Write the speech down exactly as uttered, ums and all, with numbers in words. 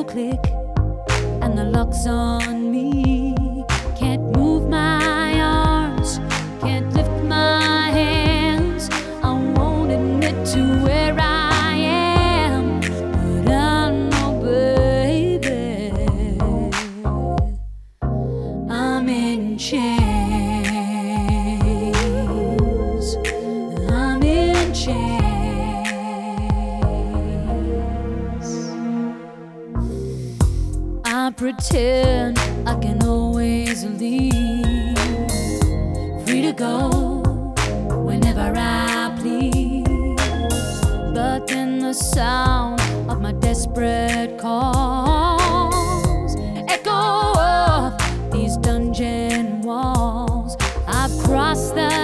click and the lock's on me. Can't move my arms, can't lift my hands. I won't admit to where I am, but I know, baby, I'm in chains. I'm in chains. I pretend I can always leave, free to go whenever I please. But then the sound of my desperate calls echo up these dungeon walls. I've crossed the